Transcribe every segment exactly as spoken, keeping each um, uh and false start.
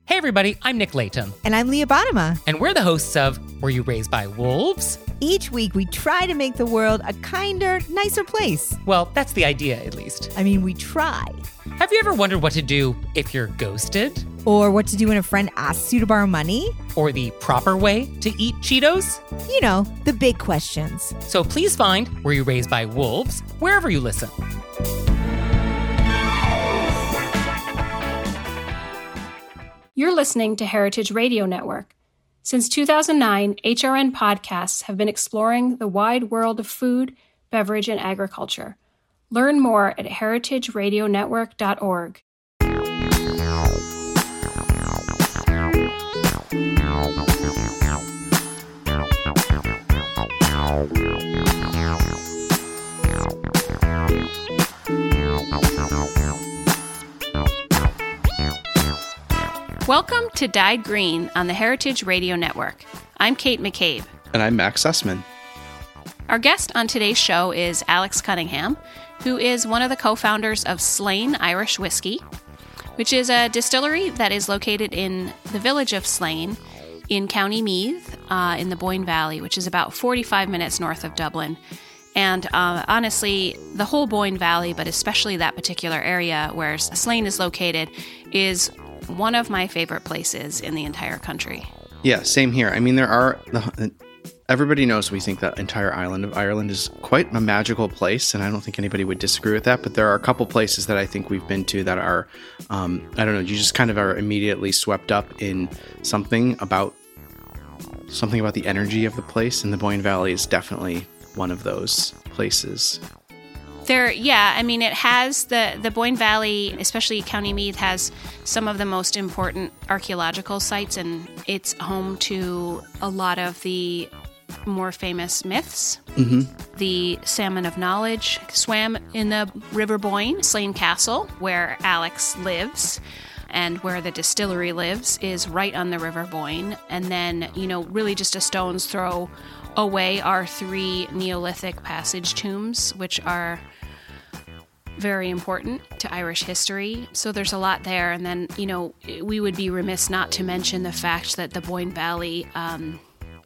Hey everybody, I'm Nick Layton. And I'm Leah Bottima. And we're the hosts of Were You Raised by Wolves? Each week we try to make the world a kinder, nicer place. Well, that's the idea, at least. I mean, we try. Have you ever wondered what to do if you're ghosted? Or what to do when a friend asks you to borrow money? Or the proper way to eat Cheetos? You know, the big questions. So please find Were You Raised by Wolves wherever you listen. You're listening to Heritage Radio Network. Since two thousand nine, H R N podcasts have been exploring the wide world of food, beverage, and agriculture. Learn more at heritage radio network dot org. Welcome to Dyed Green on the Heritage Radio Network. I'm Kate McCabe. And I'm Max Sussman. Our guest on today's show is Alex Cunningham, who is one of the co-founders of Slane Irish Whiskey, which is a distillery that is located in the village of Slane in County Meath uh, in the Boyne Valley, which is about forty-five minutes north of Dublin. And uh, honestly, the whole Boyne Valley, but especially that particular area where Slane is located, is one of my favorite places in the entire country. Yeah, same here. I mean, there are... Everybody knows we think that entire island of Ireland is quite a magical place, and I don't think anybody would disagree with that, but there are a couple places that I think we've been to that are, um, I don't know, you just kind of are immediately swept up in something about something about the energy of the place, and the Boyne Valley is definitely one of those places. There, yeah, I mean, it has the, the Boyne Valley, especially County Meath, has some of the most important archaeological sites, and it's home to a lot of the more famous myths. Mm-hmm. The Salmon of Knowledge swam in the River Boyne. Slane Castle, where Alex lives, and where the distillery lives, is right on the River Boyne. And then, you know, really just a stone's throw away are three Neolithic passage tombs, which are very important to Irish history. So there's a lot there. And then, you know, we would be remiss not to mention the fact that the Boyne Valley um,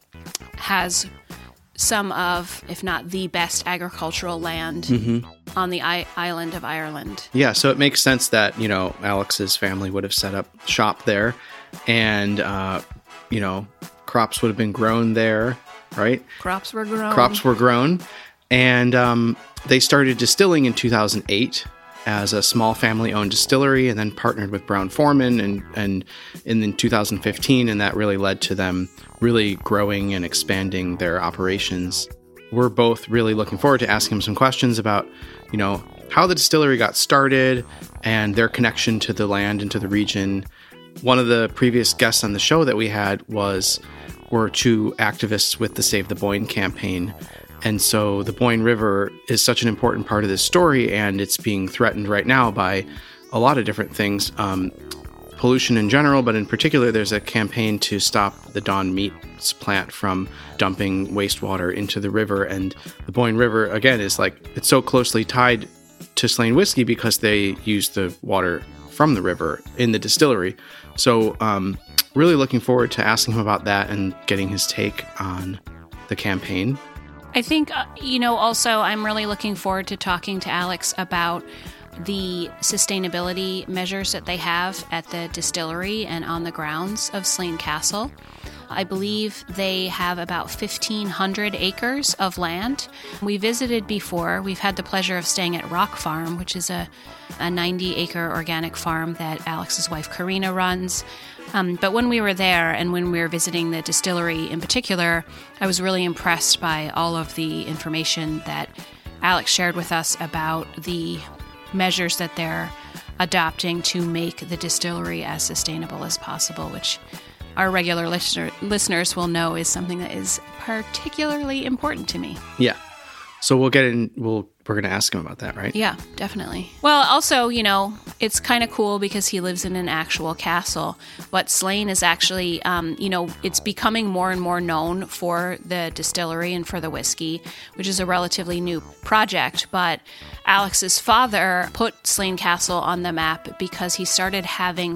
has some of, if not the best agricultural land mm-hmm. on the I- island of Ireland. Yeah, so it makes sense that, you know, Alex's family would have set up shop there, and, uh, you know, crops would have been grown there, right? Crops were grown. Crops were grown. And um, they started distilling in two thousand eight as a small family-owned distillery, and then partnered with Brown-Forman and, and in two thousand fifteen, and that really led to them really growing and expanding their operations. We're both really looking forward to asking them some questions about, you know, how the distillery got started and their connection to the land and to the region. One of the previous guests on the show that we had was were two activists with the Save the Boyne campaign. And so the Boyne River is such an important part of this story, and it's being threatened right now by a lot of different things. Um, pollution in general, but in particular, there's a campaign to stop the Don Meats plant from dumping wastewater into the river. And the Boyne River, again, is like, it's so closely tied to Slane Whiskey because they use the water from the river in the distillery. So um, really looking forward to asking him about that and getting his take on the campaign. I think, uh, you know, also I'm really looking forward to talking to Alex about the sustainability measures that they have at the distillery and on the grounds of Slane Castle. I believe they have about fifteen hundred acres of land. We visited before. We've had the pleasure of staying at Rock Farm, which is a, a ninety acre organic farm that Alex's wife Karina runs. Um, but when we were there and when we were visiting the distillery in particular, I was really impressed by all of the information that Alex shared with us about the measures that they're adopting to make the distillery as sustainable as possible, which our regular listener, listeners will know is something that is particularly important to me. Yeah. So we'll get in, we'll, we're going to ask him about that, right? Yeah, definitely. Well, also, you know, it's kind of cool because he lives in an actual castle, but Slane is actually, um, you know, it's becoming more and more known for the distillery and for the whiskey, which is a relatively new project, but Alex's father put Slane Castle on the map because he started having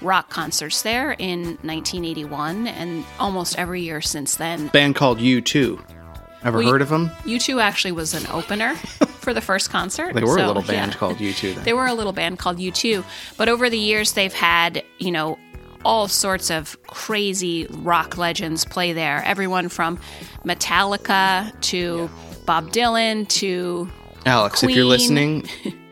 rock concerts there in nineteen eighty-one and almost every year since then. Band called U two. Ever well, heard of them? U two actually was an opener for the first concert. They were so, a little band yeah. called U two then. They were a little band called U two. But over the years, they've had, you know, all sorts of crazy rock legends play there. Everyone from Metallica to Bob Dylan to Alex, Queen. If you're listening,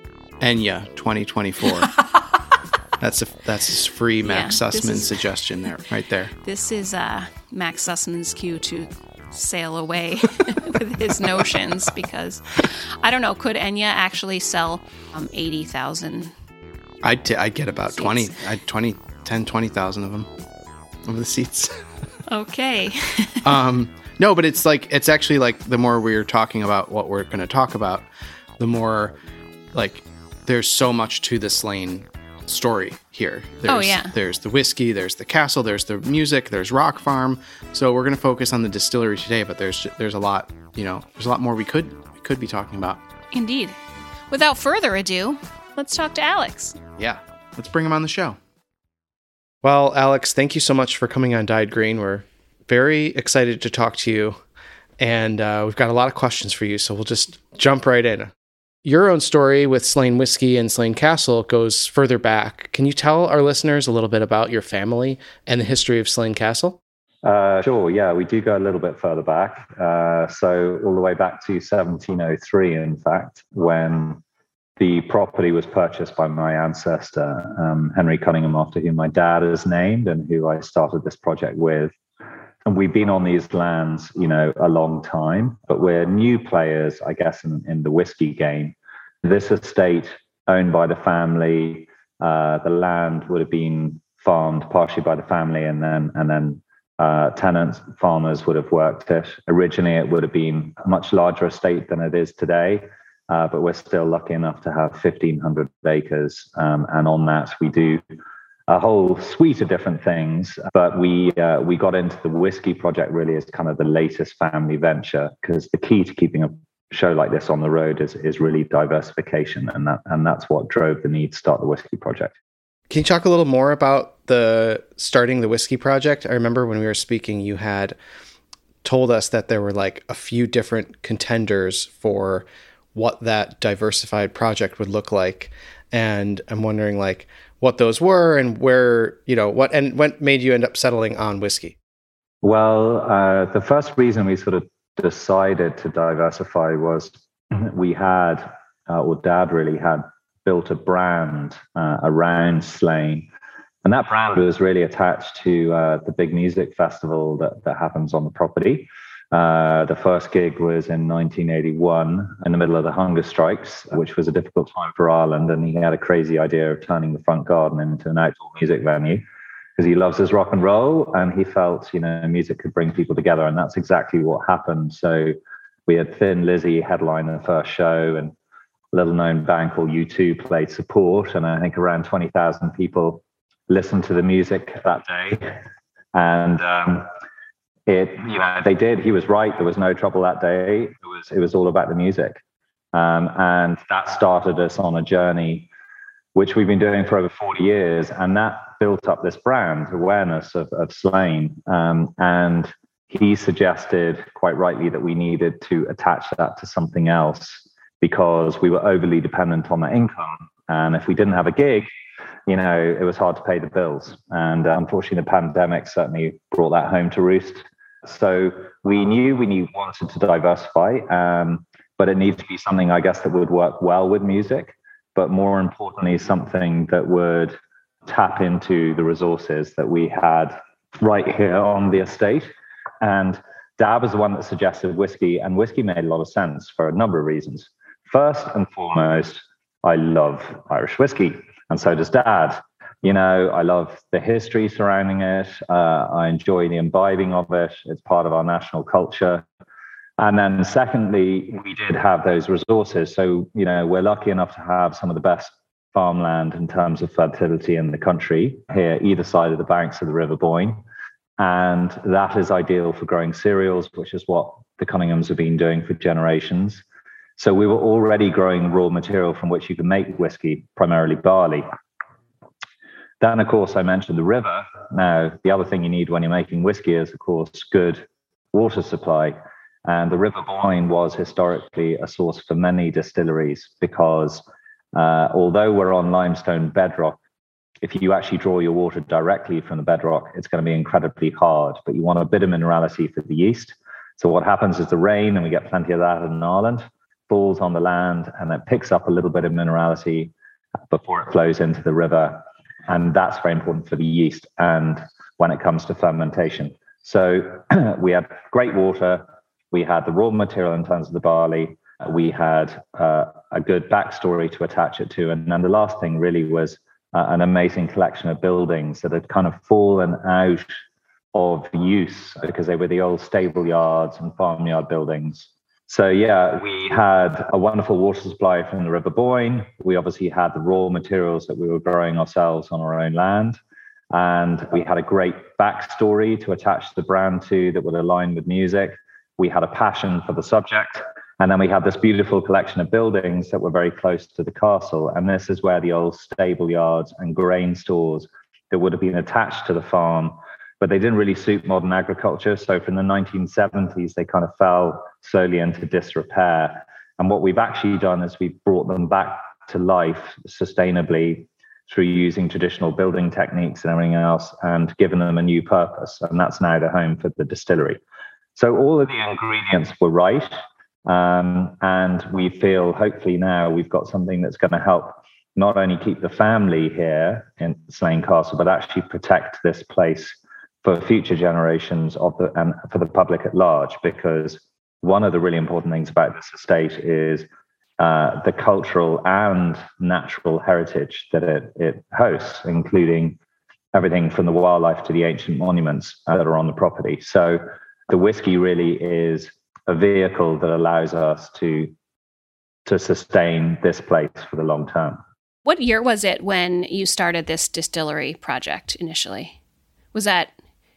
Enya twenty twenty-four. That's a that's a free Max Yeah, Sussman is- suggestion there, right there. This is uh, Max Sussman's cue to sail away with his notions, because I don't know, could Enya actually sell um, eighty thousand? I'd, t- I'd get about Seats. twenty, I'd twenty, ten, twenty thousand of them, of the seats. Okay. um, no, but it's like, it's actually like the more we're talking about what we're going to talk about, the more like there's so much to the Slane story here. There's, Oh, yeah. There's the whiskey, there's the castle, there's the music, there's Rock Farm. So we're going to focus on the distillery today, but there's there's a lot, you know, there's a lot more we could we could be talking about. Indeed. Without further ado, let's talk to Alex. Yeah, let's bring him on the show. Well, Alex, thank you so much for coming on Dyed Green. We're very excited to talk to you, and uh, we've got a lot of questions for you, so we'll just jump right in. Your own story with Slane Whiskey and Slane Castle goes further back. Can you tell our listeners a little bit about your family and the history of Slane Castle? Uh, sure, yeah, we do go a little bit further back. Uh, so all the way back to seventeen oh three, in fact, when the property was purchased by my ancestor, um, Henry Cunningham, after whom my dad is named and who I started this project with. And we've been on these lands, you know, a long time, but we're new players, I guess, in, in the whiskey game. This estate owned by the family, uh, the land would have been farmed partially by the family, and then and then uh, tenants, farmers would have worked it. Originally, it would have been a much larger estate than it is today, uh, but we're still lucky enough to have fifteen hundred acres, um, and on that we do a whole suite of different things, but we uh, we got into the whiskey project really as kind of the latest family venture, because the key to keeping a show like this on the road is is really diversification, and that and that's what drove the need to start the whiskey project. Can you talk a little more about the starting the whiskey project? I remember when we were speaking, you had told us that there were like a few different contenders for what that diversified project would look like, and I'm wondering like what those were and where, you know, what, and what made you end up settling on whiskey? Well, uh, the first reason we sort of decided to diversify was we had, uh, or Dad really had built a brand uh, around Slane. And that brand was really attached to uh, the big music festival that, that happens on the property. Uh, the first gig was in nineteen eighty-one, in the middle of the hunger strikes, which was a difficult time for Ireland. And he had a crazy idea of turning the front garden into an outdoor music venue, because he loves his rock and roll, and he felt, you know, music could bring people together. And that's exactly what happened. So we had Thin Lizzy headline the first show, and a little known band called U two played support. And I think around twenty thousand people listened to the music that day. And, um, It, you know, they did. He was right. There was no trouble that day. It was, it was all about the music, um, and that started us on a journey, which we've been doing for over forty years, and that built up this brand awareness of, of Slane. Um, and he suggested, quite rightly, that we needed to attach that to something else because we were overly dependent on that income, and if we didn't have a gig, you know, it was hard to pay the bills. And uh, unfortunately, the pandemic certainly brought that home to roost. So we knew we knew, wanted to diversify, um, but it needed to be something, I guess, that would work well with music, but more importantly, something that would tap into the resources that we had right here on the estate. And Dad was the one that suggested whiskey, and whiskey made a lot of sense for a number of reasons. First and foremost, I love Irish whiskey, and so does Dad. You know, I love the history surrounding it. Uh, I enjoy the imbibing of it. It's part of our national culture. And then secondly, we did have those resources. So, you know, we're lucky enough to have some of the best farmland in terms of fertility in the country here, either side of the banks of the River Boyne. And that is ideal for growing cereals, which is what the Cunninghams have been doing for generations. So we were already growing raw material from which you can make whiskey, primarily barley. Then, of course, I mentioned the river. Now, the other thing you need when you're making whiskey is, of course, good water supply. And the River Boyne was historically a source for many distilleries because uh, although we're on limestone bedrock, if you actually draw your water directly from the bedrock, it's going to be incredibly hard, but you want a bit of minerality for the yeast. So what happens is the rain, and we get plenty of that in Ireland, falls on the land and it picks up a little bit of minerality before it flows into the river. And that's very important for the yeast and when it comes to fermentation. So we had great water. We had the raw material in terms of the barley. We had uh, a good backstory to attach it to. And then the last thing really was uh, an amazing collection of buildings that had kind of fallen out of use because they were the old stable yards and farmyard buildings. So yeah, we had a wonderful water supply from the River Boyne. We obviously had the raw materials that we were growing ourselves on our own land. And we had a great backstory to attach the brand to that would align with music. We had a passion for the subject. And then we had this beautiful collection of buildings that were very close to the castle. And this is where the old stable yards and grain stores that would have been attached to the farm, but they didn't really suit modern agriculture. So from the nineteen seventies, they kind of fell slowly into disrepair. And what we've actually done is we've brought them back to life sustainably through using traditional building techniques and everything else and given them a new purpose. And that's now the home for the distillery. So all of the ingredients were right. Um, and we feel hopefully now we've got something that's going to help not only keep the family here in Slane Castle, but actually protect this place for future generations of the and for the public at large, because one of the really important things about this estate is uh, the cultural and natural heritage that it, it hosts, including everything from the wildlife to the ancient monuments that are on the property. So the whiskey really is a vehicle that allows us to, to sustain this place for the long term. What year was it when you started this distillery project initially? Was that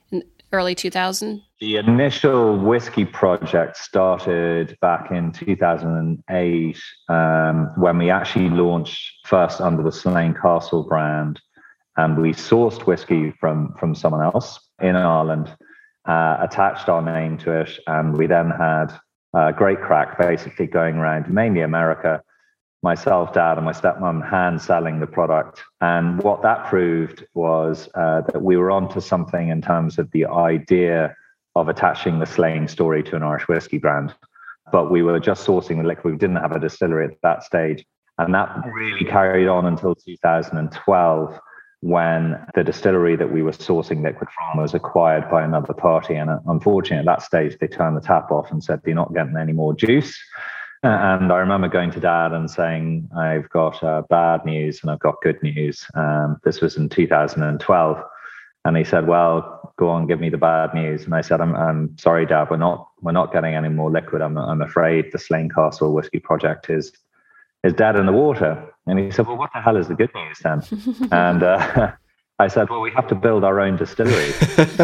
early two thousand? The initial whiskey project started back in two thousand eight um, when we actually launched first under the Slane Castle brand. And we sourced whiskey from, from someone else in Ireland, uh, attached our name to it. And we then had a great crack basically going around mainly America, myself, dad, and my stepmom hand selling the product. And what that proved was uh, that we were onto something in terms of the idea of attaching the Slane story to an Irish whiskey brand. But we were just sourcing the liquid. We didn't have a distillery at that stage. And that really carried on until two thousand twelve, when the distillery that we were sourcing liquid from was acquired by another party. And unfortunately, at that stage, they turned the tap off and said, "You're not getting any more juice." And I remember going to dad and saying, "I've got uh, bad news and I've got good news." Um, this was in two thousand twelve. And he said, "Well, go on, give me the bad news." And I said, I'm, I'm sorry, Dad, we're not we're not getting any more liquid. I'm, I'm afraid the Slane Castle Whiskey Project is is dead in the water. And he said, "Well, what the hell is the good news then?" and uh, I said, "Well, we have to build our own distillery."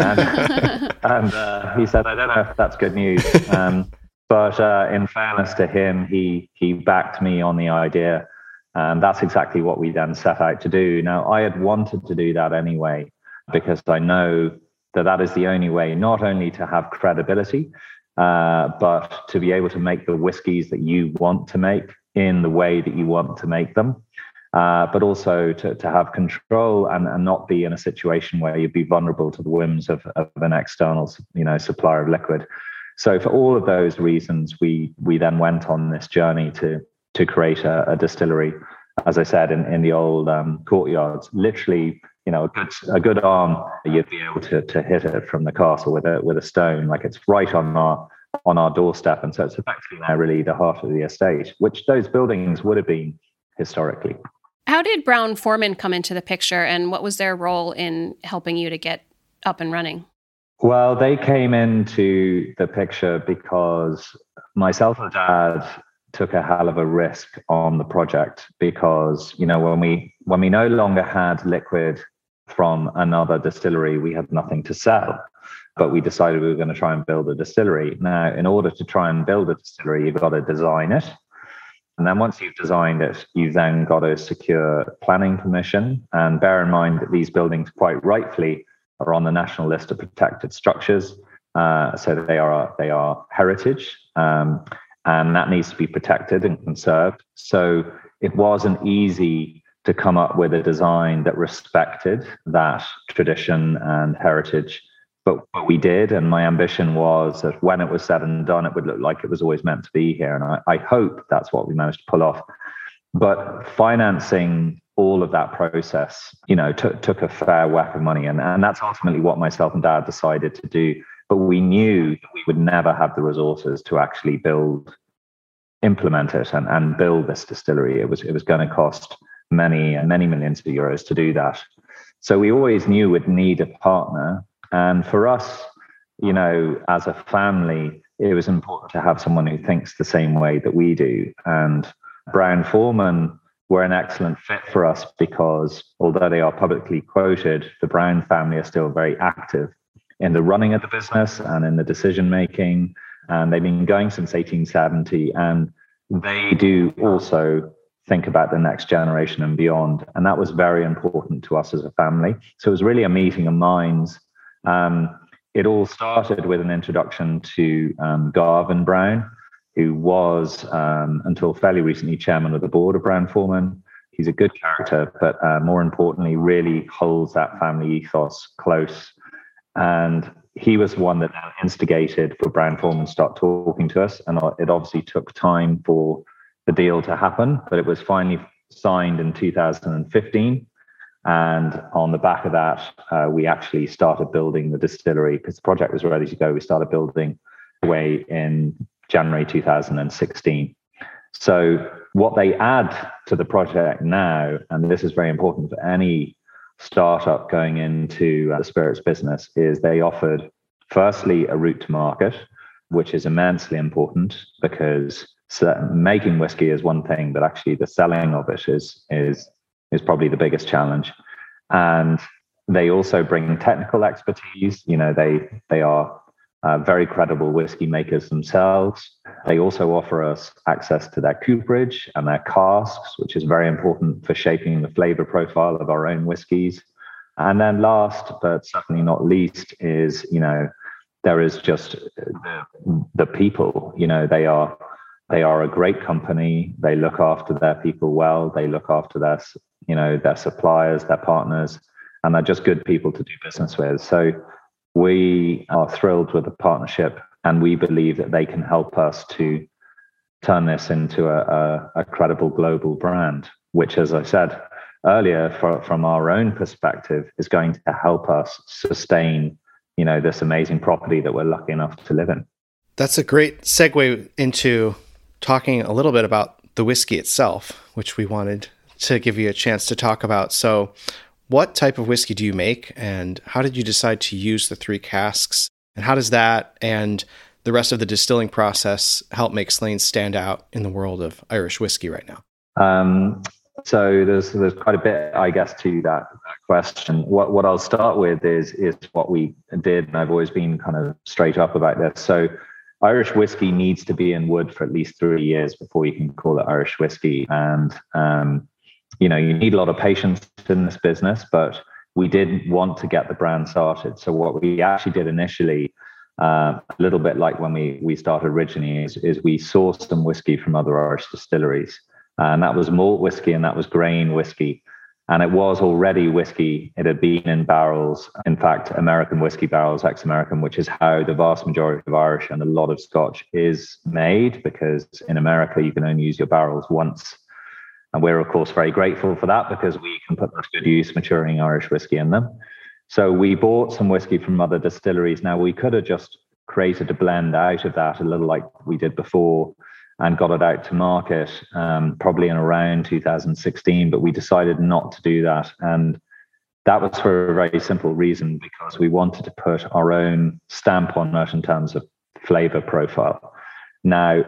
and and uh, he said, "I don't know if that's good news." Um, But uh, in fairness to him, he he backed me on the idea. And that's exactly what we then set out to do. Now, I had wanted to do that anyway, because I know that that is the only way, not only to have credibility, uh, but to be able to make the whiskies that you want to make in the way that you want to make them, uh, but also to, to have control and, and not be in a situation where you'd be vulnerable to the whims of, of an external, you know, supplier of liquid. So for all of those reasons, we we then went on this journey to to create a, a distillery, as I said, in, in the old um, courtyards. Literally, you know, a good a good arm, you'd be able to to hit it from the castle with a with a stone. Like it's right on our on our doorstep, and so it's effectively now really the heart of the estate, which those buildings would have been historically. How did Brown-Forman come into the picture, and what was their role in helping you to get up and running? Well, they came into the picture because myself and dad took a hell of a risk on the project, because, you know, when we when we no longer had liquid from another distillery, we had nothing to sell. But we decided we were going to try and build a distillery. Now, in order to try and build a distillery, you've got to design it. And then once you've designed it, you've then got to secure planning permission. And bear in mind that these buildings quite rightfully are on the national list of protected structures. Uh, so they are they are heritage, um, and that needs to be protected and conserved. So it wasn't easy to come up with a design that respected that tradition and heritage. But, but we did, and my ambition was that when it was said and done, it would look like it was always meant to be here. And I, I hope that's what we managed to pull off. But financing all of that process, you know, t- took a fair whack of money. And, and that's ultimately what myself and Dad decided to do. But we knew that we would never have the resources to actually build, implement it and, and build this distillery. It was, it was going to cost many, many millions of euros to do that. So we always knew we'd need a partner. And for us, you know, as a family, it was important to have someone who thinks the same way that we do. And Brown-Forman were an excellent fit for us because although they are publicly quoted, the Brown family are still very active in the running of the business and in the decision making. And they've been going since eighteen seventy. And they do also think about the next generation and beyond. And that was very important to us as a family. So it was really a meeting of minds. Um, it all started with an introduction to um, Garvin Brown, who was, um, until fairly recently, chairman of the board of Brown-Forman. He's a good character, but uh, more importantly, really holds that family ethos close. And he was the one that instigated for Brown-Forman to start talking to us. And it obviously took time for the deal to happen, but it was finally signed in two thousand fifteen. And on the back of that, uh, we actually started building the distillery because the project was ready to go. We started building away in January two thousand sixteen. So what they add to the project now, and this is very important for any startup going into the spirits business, is they offered firstly a route to market, which is immensely important because making whiskey is one thing, but actually the selling of it is is is probably the biggest challenge. And they also bring technical expertise. You know, they they are uh, very credible whiskey makers themselves. They also offer us access to their cooperage and their casks, which is very important for shaping the flavor profile of our own whiskeys. And then last, but certainly not least, is, you know, there is just the, the people. You know, they are they are a great company. They look after their people well. They look after their, you know, their suppliers, their partners, and they're just good people to do business with. So we are thrilled with the partnership, and we believe that they can help us to turn this into a, a, a credible global brand, which, as I said earlier, for, from our own perspective, is going to help us sustain, you know, this amazing property that we're lucky enough to live in. That's a great segue into talking a little bit about the whiskey itself, which we wanted to give you a chance to talk about. So what type of whiskey do you make, and how did you decide to use the three casks, and how does that and the rest of the distilling process help make Slane stand out in the world of Irish whiskey right now? Um, so there's there's quite a bit, I guess, to that, that question. What what I'll start with is is what we did, and I've always been kind of straight up about this. So Irish whiskey needs to be in wood for at least three years before you can call it Irish whiskey. And, um, you know, you need a lot of patience in this business, but we did want to get the brand started. So what we actually did initially, uh, a little bit like when we, we started originally, is, is we sourced some whiskey from other Irish distilleries. And that was malt whiskey and that was grain whiskey. And it was already whiskey. It had been in barrels, in fact, American whiskey barrels, ex-American, which is how the vast majority of Irish and a lot of Scotch is made, because in America, you can only use your barrels once. And we're, of course, very grateful for that because we can put that to good use, maturing Irish whiskey in them. So we bought some whiskey from other distilleries. Now, we could have just created a blend out of that, a little like we did before, and got it out to market um, probably in around two thousand sixteen, but we decided not to do that. And that was for a very simple reason, because we wanted to put our own stamp on it in terms of flavor profile. Now,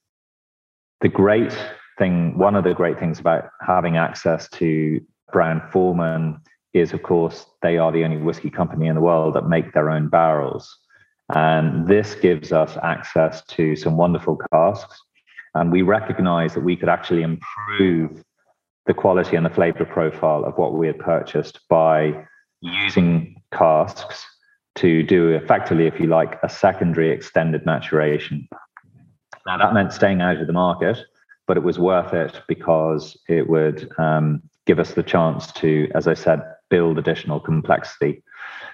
the great thing, one of the great things about having access to Brown-Forman is, of course, they are the only whiskey company in the world that make their own barrels. And this gives us access to some wonderful casks. And we recognized that we could actually improve the quality and the flavor profile of what we had purchased by using casks to do effectively, if you like, a secondary extended maturation. Now, that meant staying out of the market, but it was worth it because it would um, give us the chance to, as I said, build additional complexity.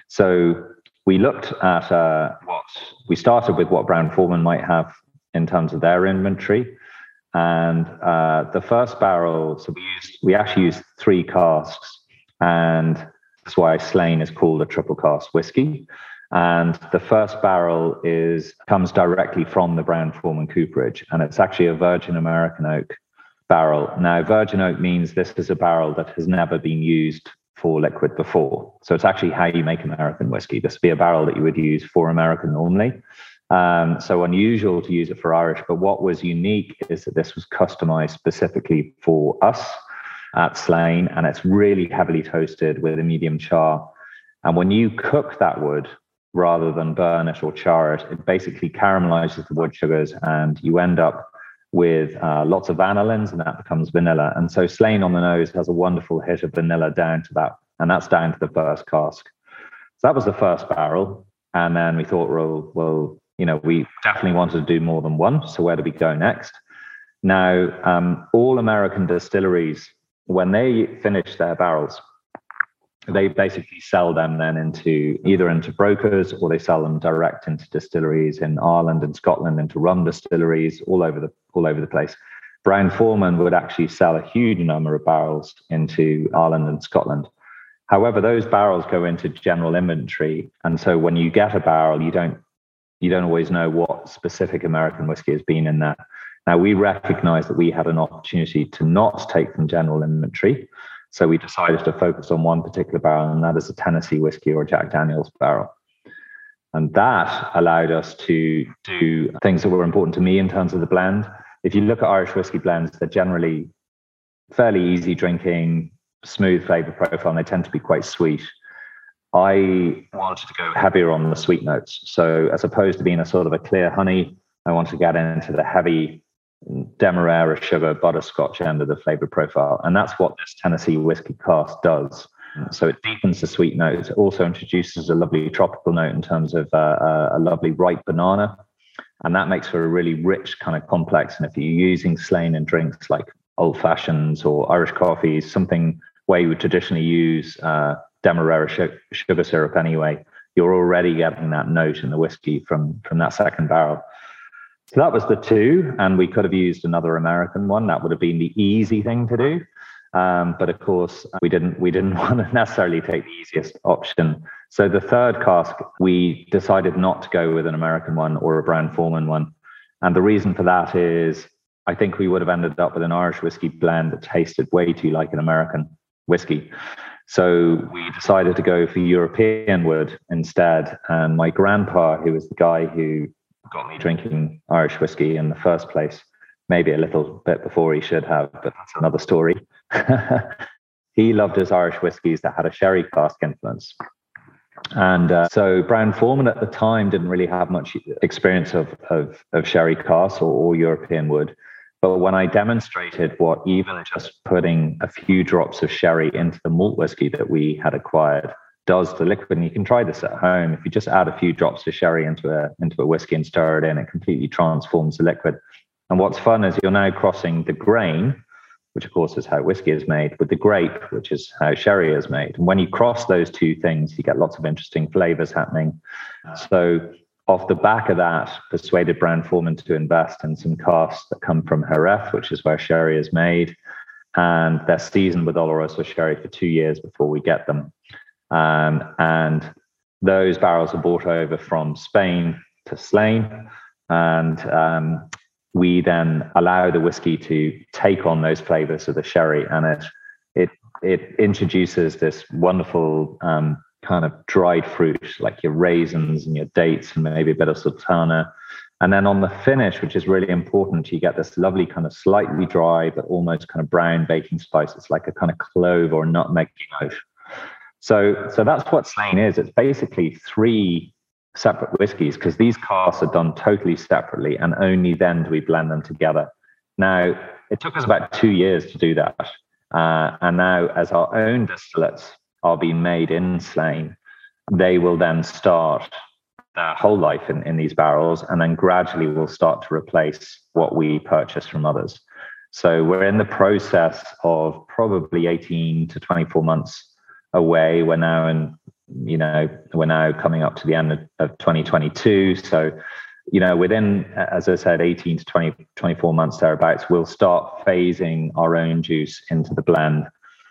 So we looked at uh, what we started with what Brown-Forman might have in terms of their inventory. And uh, the first barrel, so we used, we actually used three casks, and that's why Slane is called a triple cask whiskey. And the first barrel is comes directly from the Brown-Forman cooperage, and it's actually a virgin American oak barrel. Now, virgin oak means this is a barrel that has never been used for liquid before. So it's actually how you make American whiskey. This would be a barrel that you would use for American normally. Um, so unusual to use it for Irish, but what was unique is that this was customized specifically for us at Slane, and it's really heavily toasted with a medium char. And when you cook that wood, rather than burn it or char it, it basically caramelizes the wood sugars, and you end up with uh, lots of vanillins, and that becomes vanilla. And so Slane on the nose has a wonderful hit of vanilla down to that, and that's down to the first cask. So that was the first barrel. And then we thought, well, well, you know, we definitely wanted to do more than one. So where do we go next? Now, um, all American distilleries, when they finish their barrels, they basically sell them then into either into brokers, or they sell them direct into distilleries in Ireland and Scotland, into rum distilleries all over the all over the place. Brown-Forman would actually sell a huge number of barrels into Ireland and Scotland. However, those barrels go into general inventory, and so when you get a barrel, you don't you don't always know what specific American whiskey has been in that. Now, we recognized that we had an opportunity to not take from general inventory. So we decided to focus on one particular barrel, and that is a Tennessee whiskey or Jack Daniel's barrel. And that allowed us to do things that were important to me in terms of the blend. If you look at Irish whiskey blends, they're generally fairly easy drinking, smooth flavor profile, and they tend to be quite sweet. I wanted to go heavier on the sweet notes. So as opposed to being a sort of a clear honey, I wanted to get into the heavy Demerara sugar butterscotch end of the flavor profile. And that's what this Tennessee whiskey cask does. So it deepens the sweet note. It also introduces a lovely tropical note in terms of uh, a lovely ripe banana. And that makes for a really rich kind of complex. And if you're using Slane in drinks like old fashions or Irish coffees, something where you would traditionally use uh, Demerara sh- sugar syrup anyway, you're already getting that note in the whiskey from, from that second barrel. So that was the two, and we could have used another American one. That would have been the easy thing to do. Um, but of course, we didn't we didn't want to necessarily take the easiest option. So the third cask, we decided not to go with an American one or a Brown-Forman one. And the reason for that is I think we would have ended up with an Irish whiskey blend that tasted way too like an American whiskey. So we decided to go for European wood instead. And my grandpa, who was the guy who got me drinking Irish whiskey in the first place, maybe a little bit before he should have, but that's another story. He loved his Irish whiskies that had a sherry cask influence. And uh, so Brown-Forman at the time didn't really have much experience of, of, of sherry casks or, or European wood. But when I demonstrated what even just putting a few drops of sherry into the malt whiskey that we had acquired does to liquid, and you can try this at home. If you just add a few drops of sherry into a into a whiskey and stir it in, it completely transforms the liquid. And what's fun is you're now crossing the grain, which of course is how whiskey is made, with the grape, which is how sherry is made. And when you cross those two things, you get lots of interesting flavors happening. So off the back of that, persuaded Brown-Forman to invest in some casks that come from Jerez, which is where sherry is made. And they're seasoned with Oloroso sherry for two years before we get them. Um, and those barrels are brought over from Spain to Slane. And um, we then allow the whiskey to take on those flavors of the sherry. And it it it introduces this wonderful um, kind of dried fruit, like your raisins and your dates and maybe a bit of sultana. And then on the finish, which is really important, you get this lovely kind of slightly dry, but almost kind of brown baking spice. It's like a kind of clove or nutmeg note. So, so that's what Slane is. It's basically three separate whiskies, because these casks are done totally separately, and only then do we blend them together. Now, it took us about two years to do that. Uh, and now, as our own distillates are being made in Slane, they will then start their whole life in, in these barrels, and then gradually will start to replace what we purchase from others. So we're in the process of probably eighteen to twenty-four months away. We're now in, you know, we're now coming up to the end of, of twenty twenty-two. So, you know, within, as I said, eighteen to twenty, twenty-four months thereabouts, we'll start phasing our own juice into the blend.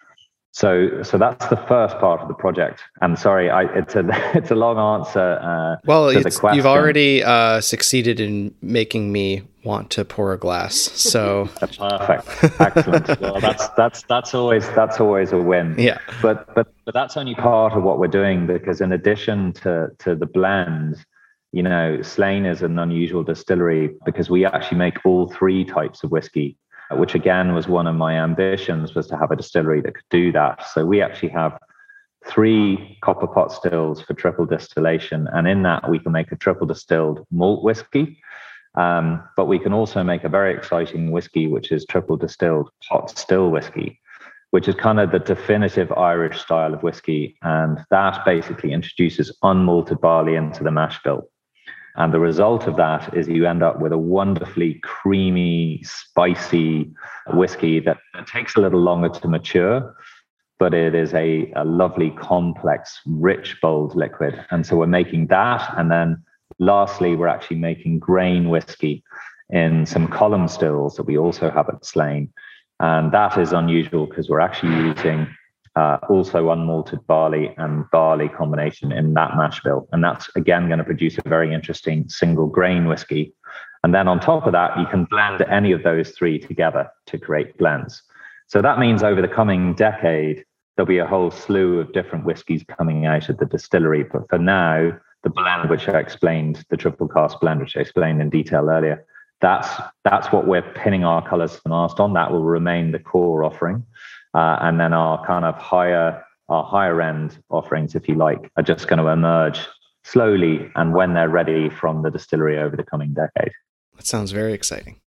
So, so that's the first part of the project. I'm sorry, I, it's a it's a long answer. Uh, well, to the question. You've already uh, succeeded in making me want to pour a glass. So perfect, excellent. Well, that's that's that's always that's always a win. Yeah, but but but that's only part of what we're doing, because in addition to to the blend, you know, Slane is an unusual distillery because we actually make all three types of whiskey, which again was one of my ambitions, was to have a distillery that could do that. So we actually have three copper pot stills for triple distillation, and in that we can make a triple distilled malt whiskey. Um, but we can also make a very exciting whiskey, which is triple distilled pot still whiskey, which is kind of the definitive Irish style of whiskey. And that basically introduces unmalted barley into the mash bill. And the result of that is you end up with a wonderfully creamy, spicy whiskey that, that takes a little longer to mature, but it is a, a lovely, complex, rich, bold liquid. And so we're making that. And then lastly, we're actually making grain whiskey in some column stills that we also have at Slane. And that is unusual because we're actually using uh, also unmalted barley and barley combination in that mash bill. And that's, again, going to produce a very interesting single grain whiskey. And then on top of that, you can blend any of those three together to create blends. So that means over the coming decade, there'll be a whole slew of different whiskies coming out of the distillery. But for now, the blend, which I explained, the triple cask blend, which I explained in detail earlier, that's that's what we're pinning our colours to the mast on. That will remain the core offering. Uh, and then our kind of higher, our higher end offerings, if you like, are just going to emerge slowly and when they're ready from the distillery over the coming decade. That sounds very exciting.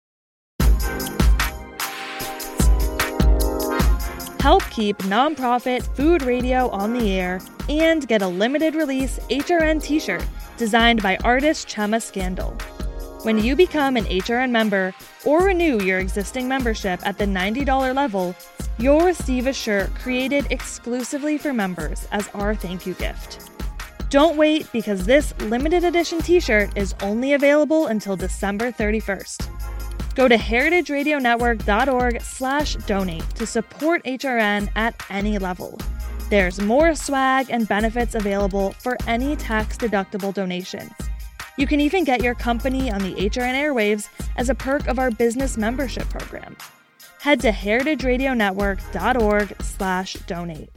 Help keep nonprofit food radio on the air and get a limited release H R N t-shirt designed by artist Chema Scandal. When you become an H R N member or renew your existing membership at the ninety dollars level, you'll receive a shirt created exclusively for members as our thank you gift. Don't wait, because this limited edition t-shirt is only available until December thirty-first. Go to heritageradionetwork.org slash donate to support H R N at any level. There's more swag and benefits available for any tax-deductible donations. You can even get your company on the H R N airwaves as a perk of our business membership program. Head to heritageradionetwork.org slash donate.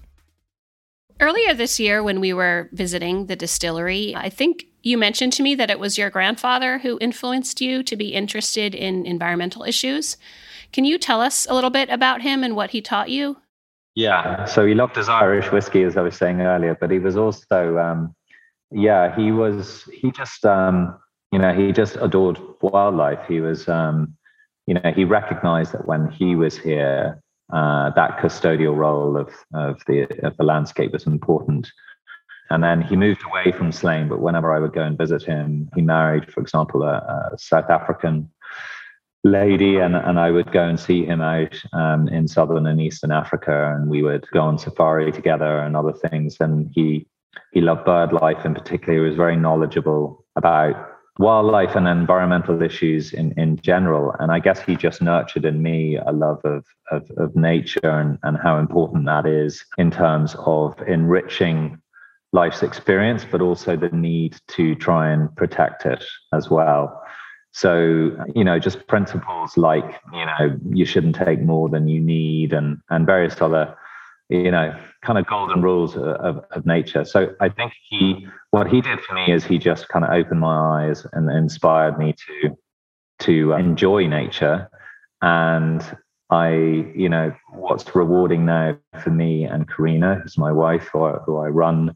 Earlier this year, when we were visiting the distillery, I think you mentioned to me that it was your grandfather who influenced you to be interested in environmental issues. Can you tell us a little bit about him and what he taught you? Yeah, so he loved his Irish whiskey, as I was saying earlier, but he was also, um, yeah, he was, he just, um, you know, he just adored wildlife. He was, um, you know, he recognized that when he was here, uh, that custodial role of, of the of the landscape was important. And then he moved away from Slane, but whenever I would go and visit him, he married, for example, a, a South African lady, and, and I would go and see him out um, in southern and eastern Africa, and we would go on safari together and other things. And he he loved bird life in particular. He was very knowledgeable about wildlife and environmental issues in, in general. And I guess he just nurtured in me a love of, of, of nature and, and how important that is in terms of enriching life's experience, but also the need to try and protect it as well. So, you know, just principles like, you know, you shouldn't take more than you need, and, and various other, you know, kind of golden rules of, of nature. So I think he, what he did for me is he just kind of opened my eyes and inspired me to, to enjoy nature. And I, you know, what's rewarding now for me and Karina, who's my wife, who I, who I run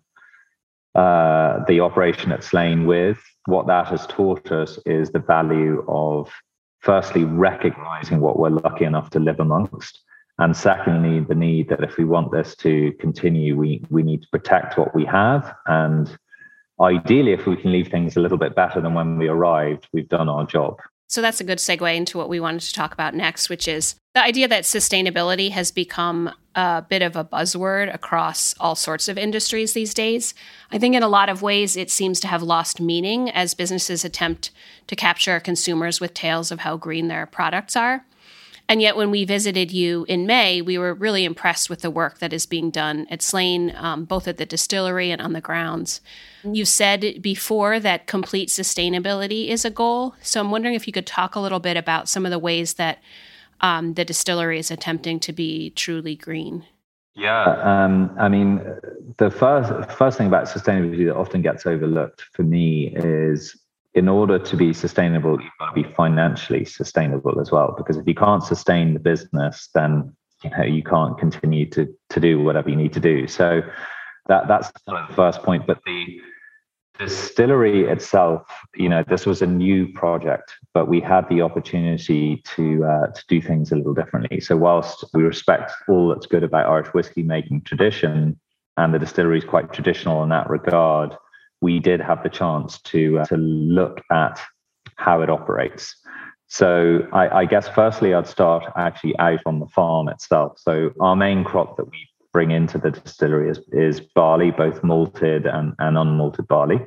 uh, the operation at Slane with, what that has taught us is the value of firstly, recognizing what we're lucky enough to live amongst. And secondly, the need that if we want this to continue, we, we need to protect what we have. And ideally, if we can leave things a little bit better than when we arrived, we've done our job. So that's a good segue into what we wanted to talk about next, which is the idea that sustainability has become a bit of a buzzword across all sorts of industries these days. I think in a lot of ways, it seems to have lost meaning as businesses attempt to capture consumers with tales of how green their products are. And yet when we visited you in May, we were really impressed with the work that is being done at Slane, um, both at the distillery and on the grounds. You said before that complete sustainability is a goal. So I'm wondering if you could talk a little bit about some of the ways that um, the distillery is attempting to be truly green. Yeah, um, I mean, the first first thing about sustainability that often gets overlooked for me is, in order to be sustainable, you've got to be financially sustainable as well. Because if you can't sustain the business, then you know you can't continue to to do whatever you need to do. So that that's sort of the first point. But the distillery itself, you know, this was a new project, but we had the opportunity to uh, to do things a little differently. So whilst we respect all that's good about Irish whiskey making tradition, and the distillery is quite traditional in that regard, we did have the chance to uh, to look at how it operates. So I, I guess firstly, I'd start actually out on the farm itself. So our main crop that we bring into the distillery is, is barley, both malted and, and unmalted barley.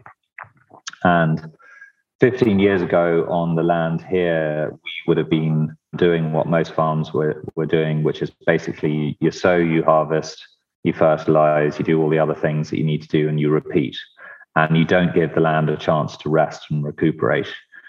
And fifteen years ago on the land here, we would have been doing what most farms were, were doing, which is basically you sow, you harvest, you fertilize, you do all the other things that you need to do, and you repeat. And you don't give the land a chance to rest and recuperate.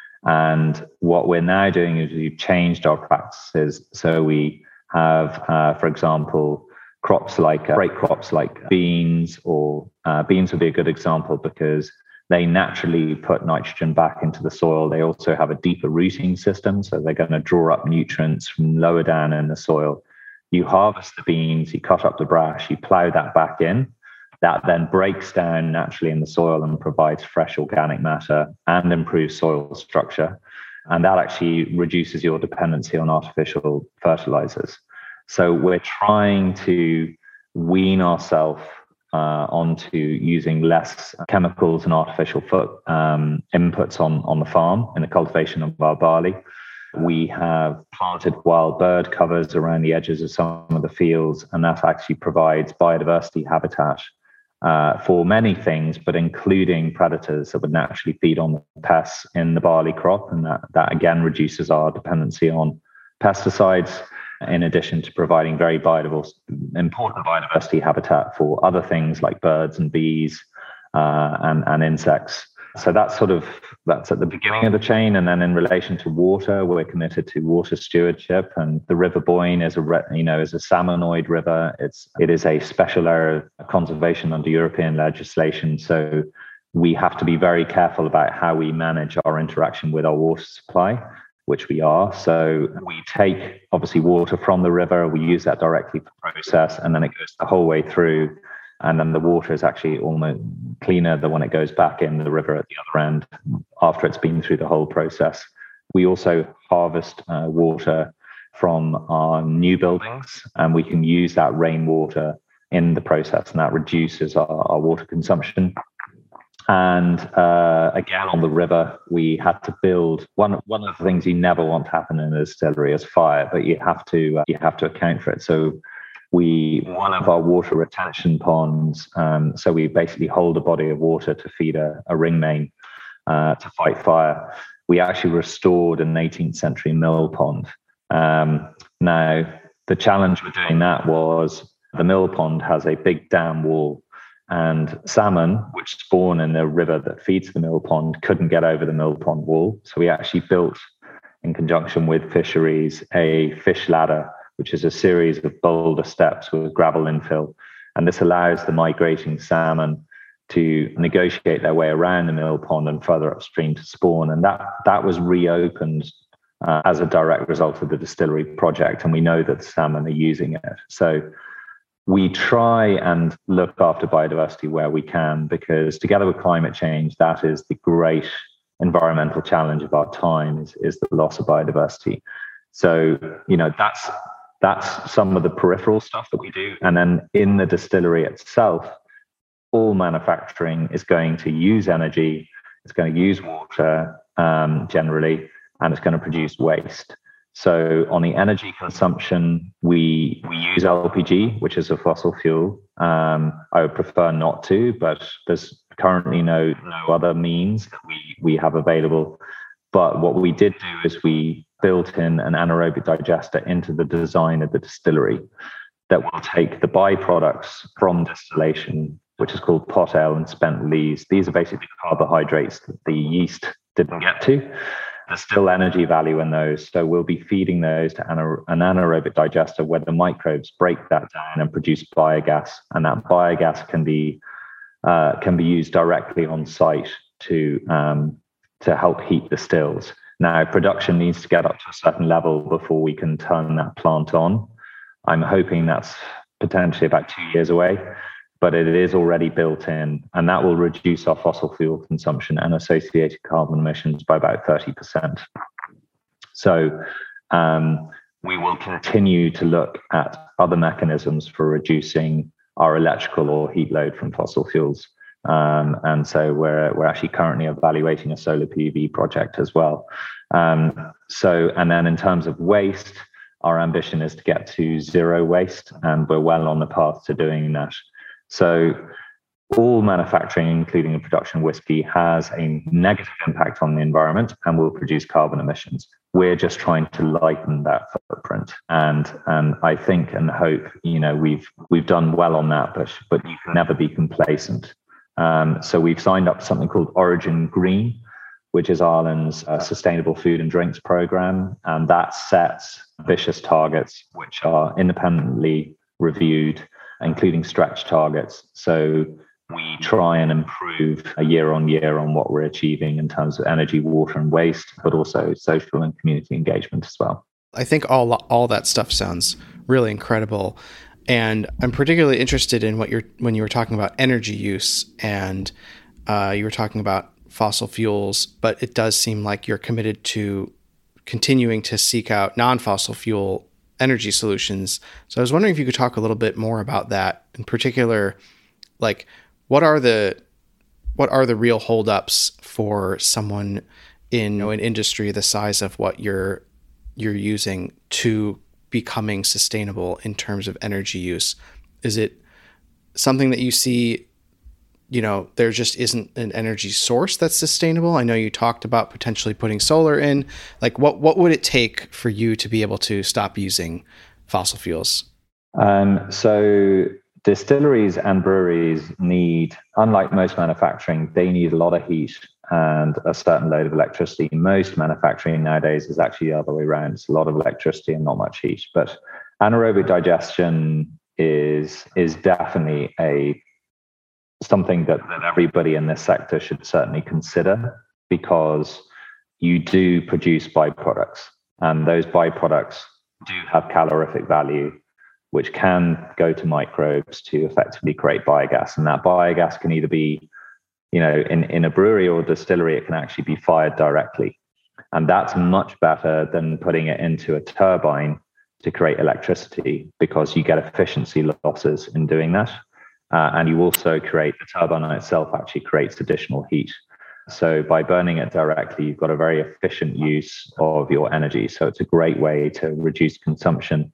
And what we're now doing is we've changed our practices. So we have, uh, for example, crops like uh, break crops like beans, or uh, beans would be a good example because they naturally put nitrogen back into the soil. They also have a deeper rooting system, so they're going to draw up nutrients from lower down in the soil. You harvest the beans, you cut up the brash, you plow that back in. That then breaks down naturally in the soil and provides fresh organic matter and improves soil structure. And that actually reduces your dependency on artificial fertilizers. So we're trying to wean ourselves uh, onto using less chemicals and artificial foot, um, inputs on, on the farm in the cultivation of our barley. We have planted wild bird covers around the edges of some of the fields, and that actually provides biodiversity habitat Uh, for many things, but including predators that would naturally feed on the pests in the barley crop. And that, that again reduces our dependency on pesticides, in addition to providing very biodiverse, important biodiversity habitat for other things like birds and bees uh, and, and insects. So that's sort of, that's at the beginning of the chain. And then in relation to water, we're committed to water stewardship, and the River Boyne is a, you know, is a salmonoid river. It's, it is a special area of conservation under European legislation. So we have to be very careful about how we manage our interaction with our water supply, which we are. So we take obviously water from the river, we use that directly for process, and then it goes the whole way through. And then the water is actually almost cleaner than when it goes back in the river at the other end after it's been through the whole process. We also harvest uh, water from our new buildings, and we can use that rainwater in the process, and that reduces our, our water consumption. And uh, again, on the river, we had to build one. One of the things you never want to happen in a distillery is fire, but you have to uh, you have to account for it. So we one of our water retention ponds. Um, so we basically hold a body of water to feed a, a ring main uh, to fight fire. We actually restored an eighteenth century mill pond. Um, now, the challenge with doing that was the mill pond has a big dam wall, and salmon, which spawn in the river that feeds the mill pond, couldn't get over the mill pond wall. So we actually built, in conjunction with fisheries, a fish ladder, which is a series of boulder steps with gravel infill. And this allows the migrating salmon to negotiate their way around the mill pond and further upstream to spawn. And that, that was reopened uh, as a direct result of the distillery project. And we know that the salmon are using it. So we try and look after biodiversity where we can, because together with climate change, that is the great environmental challenge of our time is, is the loss of biodiversity. So, you know, that's that's some of the peripheral stuff that we do. And then in the distillery itself, all manufacturing is going to use energy, it's going to use water um, generally, and it's going to produce waste. So on the energy consumption, we we use L P G, which is a fossil fuel. Um, I would prefer not to, but there's currently no no other means that we, we have available. But what we did do is we built in an anaerobic digester into the design of the distillery that will take the byproducts from distillation, which is called pot ale and spent lees. These are basically carbohydrates that the yeast didn't get to. There's still energy value in those. So we'll be feeding those to ana- an anaerobic digester where the microbes break that down and produce biogas. And that biogas can be uh, can be used directly on site to um, to help heat the stills. Now, production needs to get up to a certain level before we can turn that plant on. I'm hoping that's potentially about two years away, but it is already built in, and that will reduce our fossil fuel consumption and associated carbon emissions by about thirty percent. So um, we will continue to look at other mechanisms for reducing our electrical or heat load from fossil fuels. Um, and so we're we're actually currently evaluating a solar P V project as well. Um, so, and then in terms of waste, our ambition is to get to zero waste, and we're well on the path to doing that. So all manufacturing, including the production of whiskey, has a negative impact on the environment and will produce carbon emissions. We're just trying to lighten that footprint. And and I think and hope, you know, we've we've done well on that, but but you can never be complacent. Um, so we've signed up to something called Origin Green, which is Ireland's uh, sustainable food and drinks program. And that sets ambitious targets, which are independently reviewed, including stretch targets. So we try and improve a year on year on what we're achieving in terms of energy, water, and waste, but also social and community engagement as well. I think all all that stuff sounds really incredible. And I'm particularly interested in what you're when you were talking about energy use, and uh, you were talking about fossil fuels, but it does seem like you're committed to continuing to seek out non-fossil fuel energy solutions. So I was wondering if you could talk a little bit more about that. In particular, like what are the what are the real holdups for someone in, you know, an industry the size of what you're you're using to becoming sustainable in terms of energy use? Is it something that you see, you know, there just isn't an energy source that's sustainable? I know you talked about potentially putting solar in. Like what, what would it take for you to be able to stop using fossil fuels? Um, so distilleries and breweries need, unlike most manufacturing, they need a lot of heat and a certain load of electricity. Most manufacturing nowadays is actually the other way around. It's a lot of electricity and not much heat. But anaerobic digestion is is definitely a something that, that everybody in this sector should certainly consider, because you do produce byproducts, and those byproducts do have calorific value, which can go to microbes to effectively create biogas. And that biogas can either be, you know, in, in a brewery or distillery, it can actually be fired directly. And that's much better than putting it into a turbine to create electricity, because you get efficiency losses in doing that. Uh, and you also create, the turbine itself actually creates additional heat. So by burning it directly, you've got a very efficient use of your energy. So it's a great way to reduce consumption.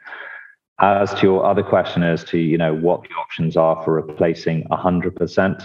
As to your other question as to, you know, what the options are for replacing one hundred percent,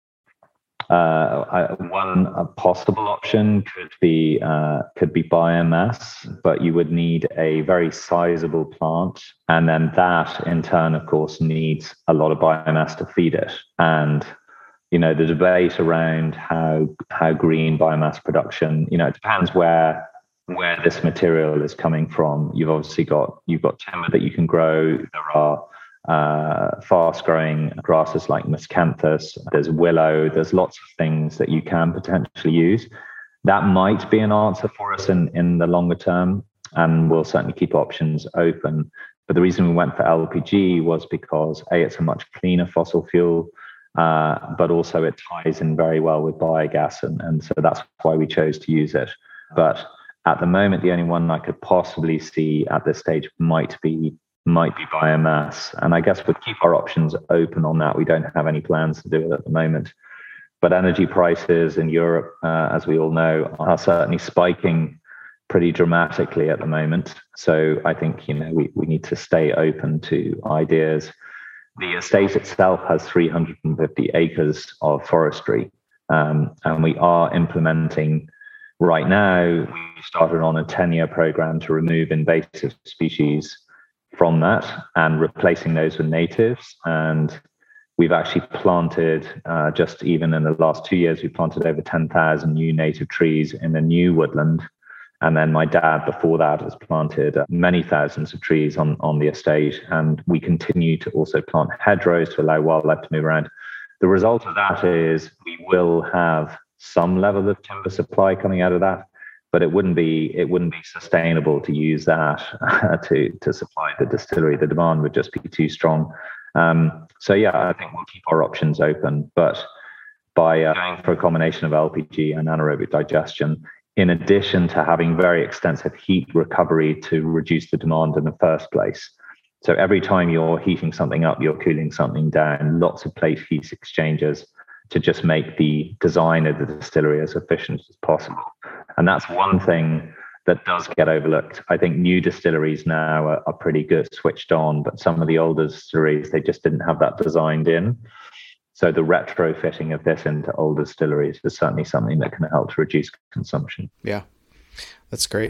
Uh, one a possible option could be uh, could be biomass, but you would need a very sizable plant, and then that in turn, of course, needs a lot of biomass to feed it. And you know, the debate around how how green biomass production, you know, it depends where where this material is coming from. You've obviously got you've got timber that you can grow. There are Uh, fast-growing grasses like miscanthus, there's willow, there's lots of things that you can potentially use. That might be an answer for us in, in the longer term, and we'll certainly keep options open. But the reason we went for L P G was because A, it's a much cleaner fossil fuel, uh, but also it ties in very well with biogas. And, and so that's why we chose to use it. But at the moment, the only one I could possibly see at this stage might be might be biomass. And I guess we'll keep our options open on that. We don't have any plans to do it at the moment. But energy prices in Europe, uh, as we all know, are certainly spiking pretty dramatically at the moment. So I think, you know, we, we need to stay open to ideas. The estate itself has three hundred fifty acres of forestry, um, and we are implementing right now. We started on a ten-year program to remove invasive species from that and replacing those with natives. And we've actually planted, uh, just even in the last two years, we planted over ten thousand new native trees in the new woodland. And then my dad, before that, has planted many thousands of trees on, on the estate. And we continue to also plant hedgerows to allow wildlife to move around. The result of that is we will have some level of timber supply coming out of that, but it wouldn't be it wouldn't be sustainable to use that uh, to to supply the distillery. The demand would just be too strong. Um, so yeah, I think we'll keep our options open, but by uh, going for a combination of L P G and anaerobic digestion, in addition to having very extensive heat recovery to reduce the demand in the first place. So every time you're heating something up, you're cooling something down. Lots of plate heat exchangers to just make the design of the distillery as efficient as possible. And that's one thing that does get overlooked. I think new distilleries now are, are pretty good, switched on, but some of the older distilleries, they just didn't have that designed in. So the retrofitting of this into older distilleries is certainly something that can help to reduce consumption. Yeah, that's great.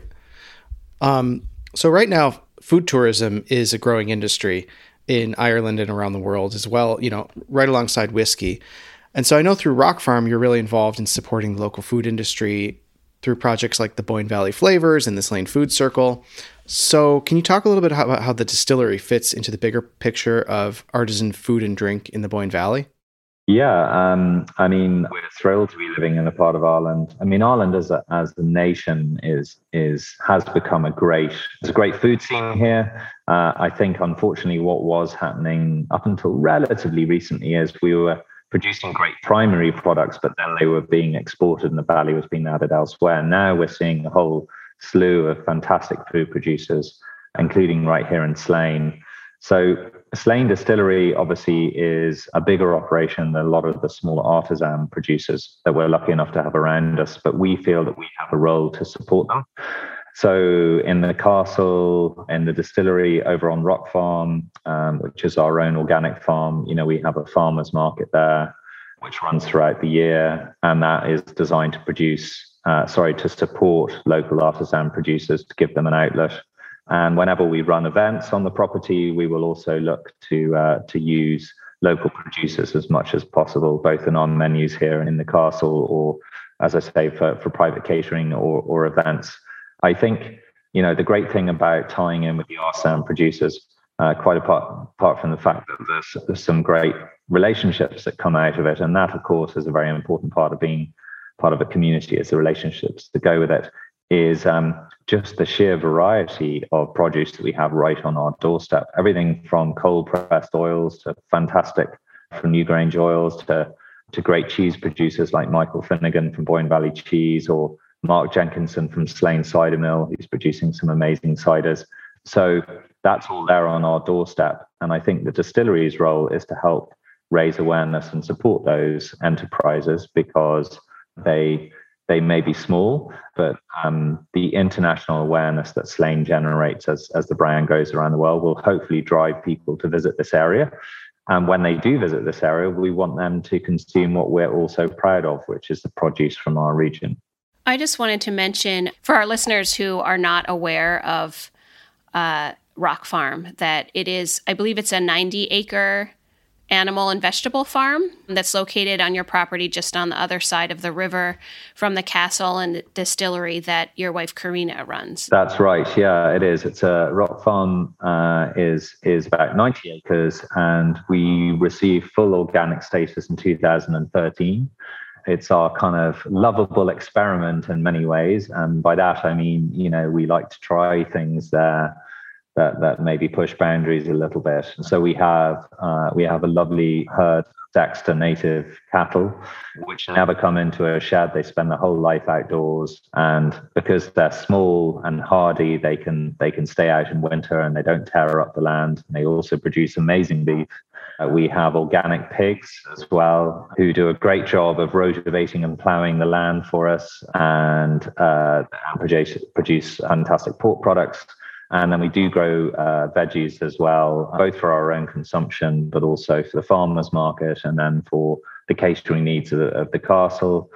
Um, so right now, food tourism is a growing industry in Ireland and around the world as well, you know, right alongside whiskey. And so I know through Rock Farm, you're really involved in supporting the local food industry through projects like the Boyne Valley Flavors and the Slane Food Circle. So can you talk a little bit about how the distillery fits into the bigger picture of artisan food and drink in the Boyne Valley? Yeah, um, I mean, we're thrilled to be living in a part of Ireland. I mean, Ireland as a as a nation is is has become a great it's a great food scene here. Uh, I think, unfortunately, what was happening up until relatively recently is we were producing great primary products, but then they were being exported and the value was being added elsewhere. Now we're seeing a whole slew of fantastic food producers, including right here in Slane. So Slane Distillery obviously is a bigger operation than a lot of the smaller artisan producers that we're lucky enough to have around us, but we feel that we have a role to support them. So in the castle, in the distillery over on Rock Farm, um, which is our own organic farm, you know, we have a farmer's market there, which runs throughout the year. And that is designed to produce, uh, sorry, to support local artisan producers, to give them an outlet. And whenever we run events on the property, we will also look to uh, to use local producers as much as possible, both in our menus here and in the castle, or, as I say, for, for private catering or, or events. I think, you know, the great thing about tying in with the artisan producers, uh, quite apart, apart from the fact that there's, there's some great relationships that come out of it. And that, of course, is a very important part of being part of a community, is the relationships that go with it, is um, just the sheer variety of produce that we have right on our doorstep. Everything from cold pressed oils to fantastic from Newgrange oils to, to great cheese producers like Michael Finnegan from Boyne Valley Cheese, or Mark Jenkinson from Slane Cider Mill, who's producing some amazing ciders. So that's all there on our doorstep. And I think the distillery's role is to help raise awareness and support those enterprises, because they they may be small, but um, the international awareness that Slane generates as, as the brand goes around the world will hopefully drive people to visit this area. And when they do visit this area, we want them to consume what we're also proud of, which is the produce from our region. I just wanted to mention, for our listeners who are not aware of uh, Rock Farm, that it is, I believe it's a ninety acre animal and vegetable farm that's located on your property just on the other side of the river from the castle and distillery that your wife Karina runs. That's right. Yeah, it is. It's a Rock Farm uh, is is about ninety acres, and we received full organic status in two thousand thirteen. It's our kind of lovable experiment in many ways. And by that, I mean, you know, we like to try things there that, that maybe push boundaries a little bit. So we have uh, we have a lovely herd of Dexter native cattle, which never come into a shed. They spend their whole life outdoors, and because they're small and hardy, they can they can stay out in winter and they don't tear up the land. They also produce amazing beef. Uh, we have organic pigs as well, who do a great job of rotivating and ploughing the land for us, and uh, produce, produce fantastic pork products. And then we do grow uh, veggies as well, both for our own consumption, but also for the farmers market, and then for the catering needs of the, of the castle.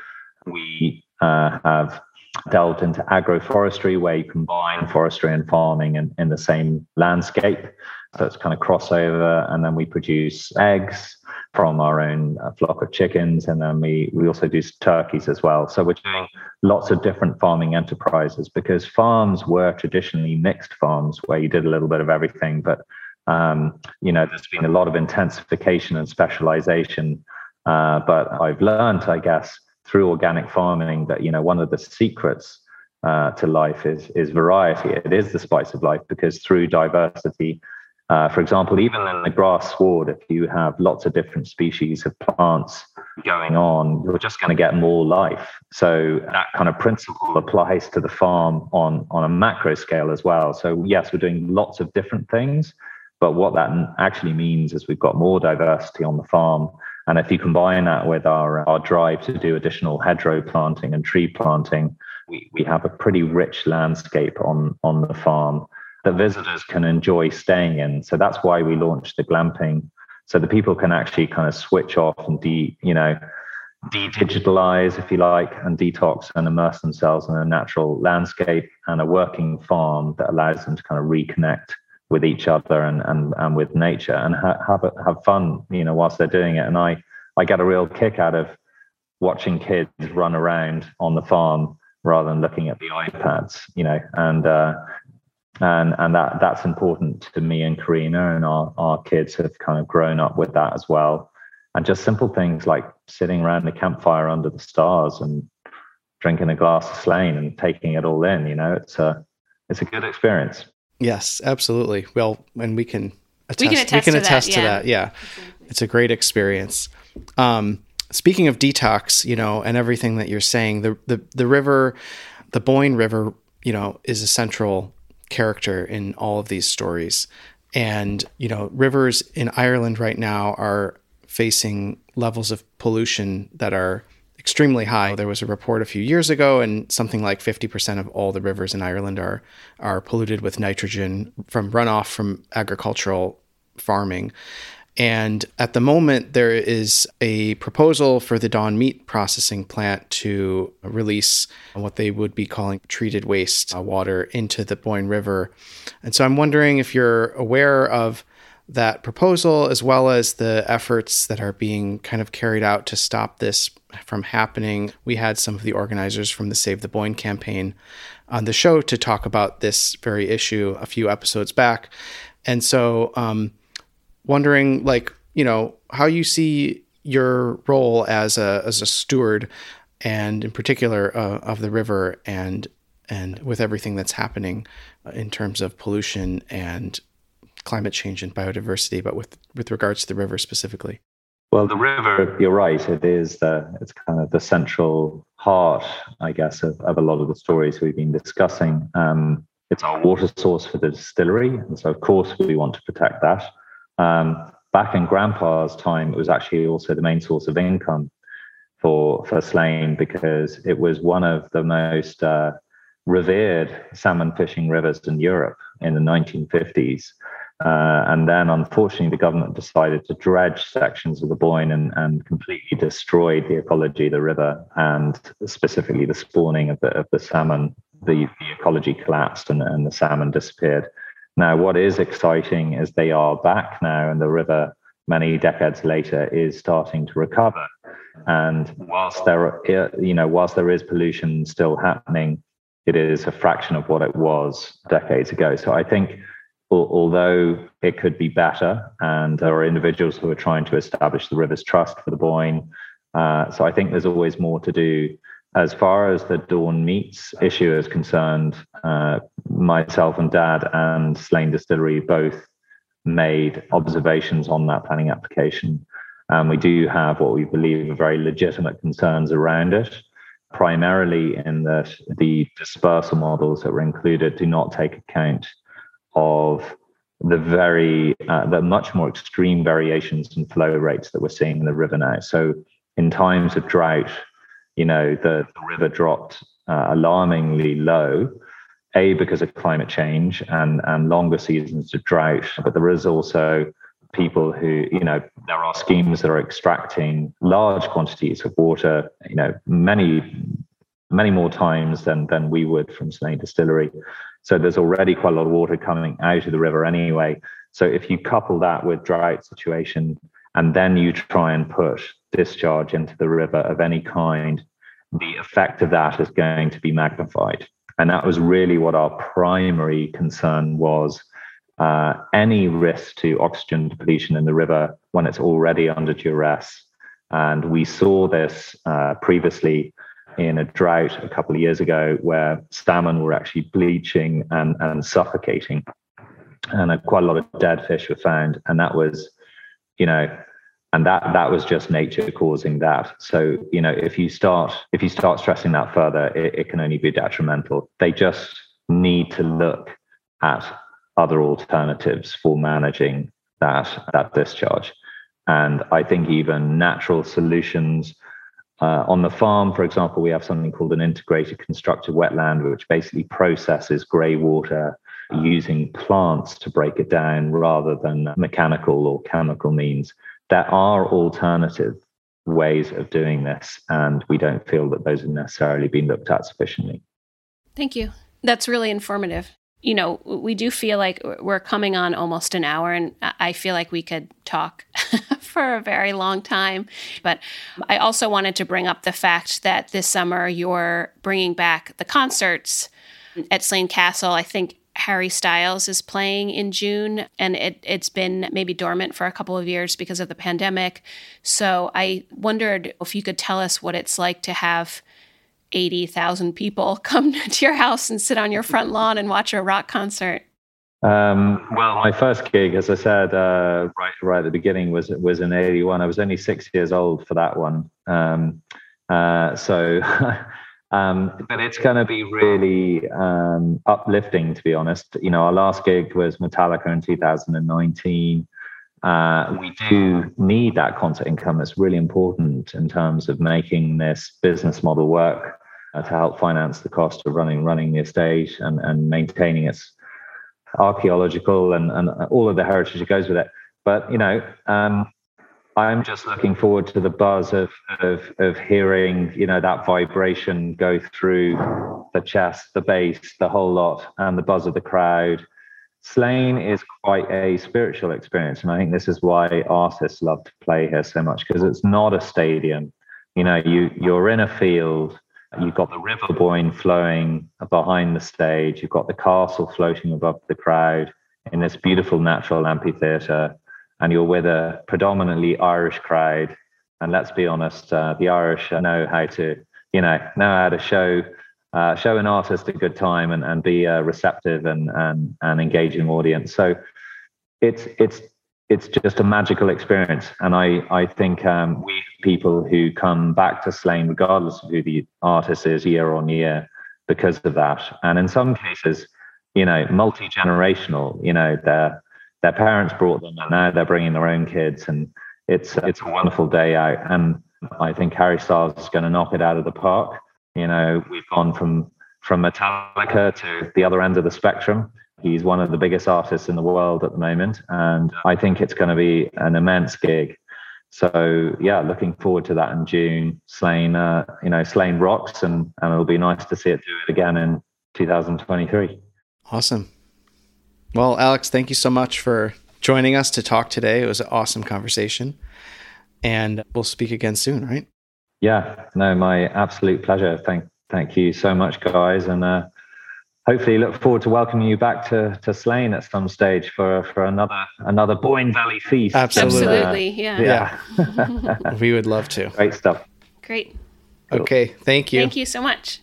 We uh, have delved into agroforestry, where you combine forestry and farming in, in the same landscape. So it's kind of crossover. And then we produce eggs from our own uh, flock of chickens. And then we, we also do turkeys as well. So we're doing lots of different farming enterprises, because farms were traditionally mixed farms where you did a little bit of everything. But, um, you know, there's been a lot of intensification and specialization. Uh, but I've learned, I guess, through organic farming that, you know, one of the secrets uh, to life is, is variety. It is the spice of life, because through diversity, Uh, for example, even in the grass sward, if you have lots of different species of plants going on, you're just going to get more life. So that kind of principle applies to the farm on, on a macro scale as well. So yes, we're doing lots of different things, but what that actually means is we've got more diversity on the farm. And if you combine that with our, our drive to do additional hedgerow planting and tree planting, we, we have a pretty rich landscape on, on the farm that visitors can enjoy staying in. So that's why we launched the glamping, so that people can actually kind of switch off and de, you know, de-digitalize, if you like, and detox and immerse themselves in a natural landscape and a working farm that allows them to kind of reconnect with each other and and, and with nature, and ha- have a, have fun, you know, whilst they're doing it. And I I get a real kick out of watching kids run around on the farm rather than looking at the iPads, you know, and uh, And and that that's important to me and Karina, and our, our kids have kind of grown up with that as well. And just simple things like sitting around the campfire under the stars and drinking a glass of Slane and taking it all in, you know, it's a it's a good experience. Yes, absolutely. Well, and we can attest, we can attest, we can to, attest that, to yeah. that. Yeah, it's a great experience. Um, speaking of detox, you know, and everything that you're saying, the the the river, the Boyne River, you know, is a central character in all of these stories. And, you know, rivers in Ireland right now are facing levels of pollution that are extremely high. There was a report a few years ago, and something like fifty percent of all the rivers in Ireland are are polluted with nitrogen from runoff from agricultural farming. And at the moment, there is a proposal for the Don Meat processing plant to release what they would be calling treated waste water into the Boyne River. And so I'm wondering if you're aware of that proposal, as well as the efforts that are being kind of carried out to stop this from happening. We had some of the organizers from the Save the Boyne campaign on the show to talk about this very issue a few episodes back. And so, um, wondering, like, you know, how you see your role as a as a steward, and in particular uh, of the river, and and with everything that's happening in terms of pollution and climate change and biodiversity, but with with regards to the river specifically. Well, the river, you're right. It is the it's kind of the central heart, I guess, of, of a lot of the stories we've been discussing. Um, it's our water source for the distillery, and so of course we want to protect that. Um, back in Grandpa's time, it was actually also the main source of income for for Slane, because it was one of the most uh, revered salmon fishing rivers in Europe in the nineteen fifties. Uh, and then, unfortunately, the government decided to dredge sections of the Boyne and, and completely destroyed the ecology of the river, and specifically the spawning of the, of the salmon. The, the ecology collapsed, and, and the salmon disappeared. Now, what is exciting is they are back now, and the river, many decades later, is starting to recover. And whilst there, you know, whilst there is pollution still happening, it is a fraction of what it was decades ago. So I think, although it could be better, and there are individuals who are trying to establish the Rivers Trust for the Boyne, uh, so I think there's always more to do. As far as the Dawn Meats issue is concerned, uh, myself and Dad and Slane Distillery both made observations on that planning application. And we do have what we believe are very legitimate concerns around it, primarily in that the dispersal models that were included do not take account of the very, uh, the much more extreme variations in flow rates that we're seeing in the river now. So in times of drought, you know, the, the river dropped uh, alarmingly low, A, because of climate change and, and longer seasons of drought, but there is also people who, you know, there are schemes that are extracting large quantities of water, you know, many, many more times than, than we would from Slane Distillery. So there's already quite a lot of water coming out of the river anyway. So if you couple that with drought situation, and then you try and put discharge into the river of any kind, the effect of that is going to be magnified. And that was really what our primary concern was. Uh, any risk to oxygen depletion in the river when it's already under duress. And we saw this uh, previously in a drought a couple of years ago where salmon were actually bleaching and, and suffocating. And uh, quite a lot of dead fish were found. And that was, you know, and that that was just nature causing that. So, you know, if you start if you start stressing that further, it, it can only be detrimental. They just need to look at other alternatives for managing that that discharge. And I think even natural solutions uh, on the farm, for example, we have something called an integrated constructed wetland, which basically processes grey water using plants to break it down rather than mechanical or chemical means. There are alternative ways of doing this, and we don't feel that those have necessarily been looked at sufficiently. Thank you. That's really informative. You know, we do feel like we're coming on almost an hour, and I feel like we could talk for a very long time. But I also wanted to bring up the fact that this summer you're bringing back the concerts at Slane Castle. I think Harry Styles is playing in June, and it, it's been maybe dormant for a couple of years because of the pandemic. So I wondered if you could tell us what it's like to have eighty thousand people come to your house and sit on your front lawn and watch a rock concert. Um, well, my first gig, as I said uh, right right at the beginning, was was in eighty-one. I was only six years old for that one. Um, uh, so, um, but it's going to be really um, uplifting, to be honest. You know, our last gig was Metallica in two thousand nineteen. Uh, we do need that concert income. It's really important in terms of making this business model work uh, to help finance the cost of running running the estate and, and maintaining its archaeological and, and all of the heritage that goes with it. But, you know, um, I'm just looking forward to the buzz of, of, of hearing, you know, that vibration go through the chest, the bass, the whole lot, and the buzz of the crowd. Slane is quite a spiritual experience, and I think this is why artists love to play here so much, because it's not a stadium. You know, you you're in a field, you've got the River Boyne flowing behind the stage, you've got the castle floating above the crowd in this beautiful natural amphitheatre, and you're with a predominantly Irish crowd. And let's be honest, uh, the Irish know how to, you know, know how to show Uh, show an artist a good time and, and be a receptive and, and and engaging audience. So it's it's it's just a magical experience. And I I think um, we people who come back to Slane, regardless of who the artist is, year on year, because of that. And in some cases, you know, multi-generational. You know, their their parents brought them, and now they're bringing their own kids, and it's it's a wonderful day out. And I think Harry Styles is going to knock it out of the park. You know, we've gone from from Metallica to the other end of the spectrum. He's one of the biggest artists in the world at the moment, and I think it's going to be an immense gig. So, yeah, looking forward to that in June. Slane, uh, you know, Slane rocks, and and it'll be nice to see it do it again in two thousand twenty-three. Awesome. Well, Alex, thank you so much for joining us to talk today. It was an awesome conversation, and we'll speak again soon, right? Yeah, no, my absolute pleasure. Thank thank you so much, guys. And uh, hopefully look forward to welcoming you back to, to Slane at some stage for, for another another Boyne Valley feast. Absolutely. Absolutely, yeah. Yeah. We would love to. Great stuff. Great. Okay, thank you. Thank you so much.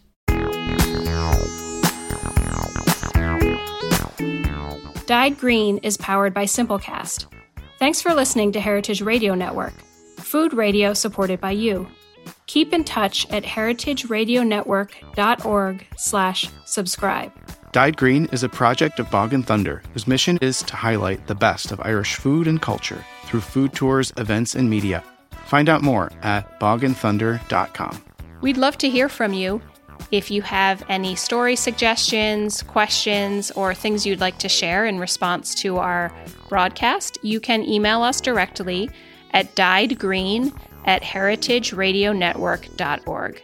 Dyed Green is powered by Simplecast. Thanks for listening to Heritage Radio Network. food radio supported by you. Keep in touch at heritageradionetwork.org slash subscribe. Dyed Green is a project of Bog and Thunder, whose mission is to highlight the best of Irish food and culture through food tours, events, and media. Find out more at bog and thunder dot com. We'd love to hear from you. If you have any story suggestions, questions, or things you'd like to share in response to our broadcast, you can email us directly at dyedgreen at heritageradionetwork dot org.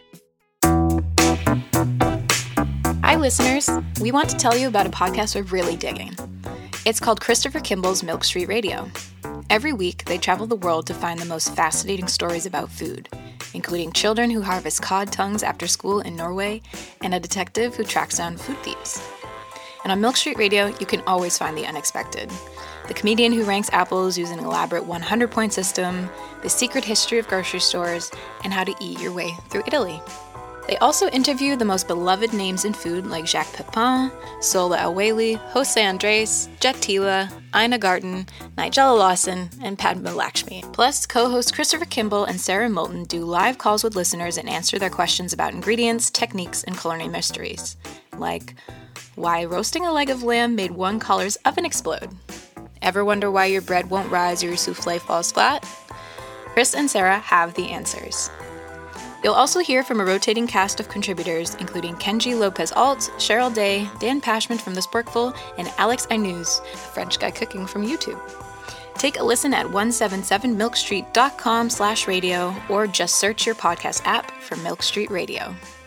Hi, listeners. We want to tell you about a podcast we're really digging. It's called Christopher Kimball's Milk Street Radio. Every week, they travel the world to find the most fascinating stories about food, including children who harvest cod tongues after school in Norway and a detective who tracks down food thieves. And on Milk Street Radio, you can always find the unexpected. The comedian who ranks apples using an elaborate one hundred point system, the secret history of grocery stores, and how to eat your way through Italy. They also interview the most beloved names in food like Jacques Pepin, Sola El-Waylly, Jose Andres, Jet Tila, Ina Garten, Nigella Lawson, and Padma Lakshmi. Plus, co-hosts Christopher Kimball and Sarah Moulton do live calls with listeners and answer their questions about ingredients, techniques, and culinary mysteries. Like, why roasting a leg of lamb made one caller's oven explode? Ever wonder why your bread won't rise or your souffle falls flat? Chris and Sarah have the answers. You'll also hear from a rotating cast of contributors, including Kenji Lopez-Alt, Cheryl Day, Dan Pashman from The Sporkful, and Alex Ainuz, a French guy cooking from YouTube. Take a listen at one seventy-seven milk street dot com slash radio or just search your podcast app for Milk Street Radio.